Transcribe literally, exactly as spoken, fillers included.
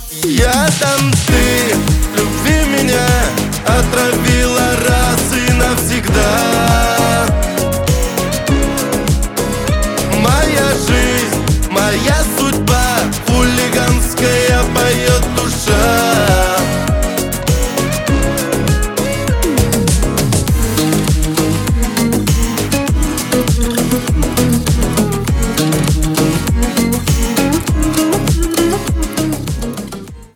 Я там ты, любви меня отравила раз и навсегда.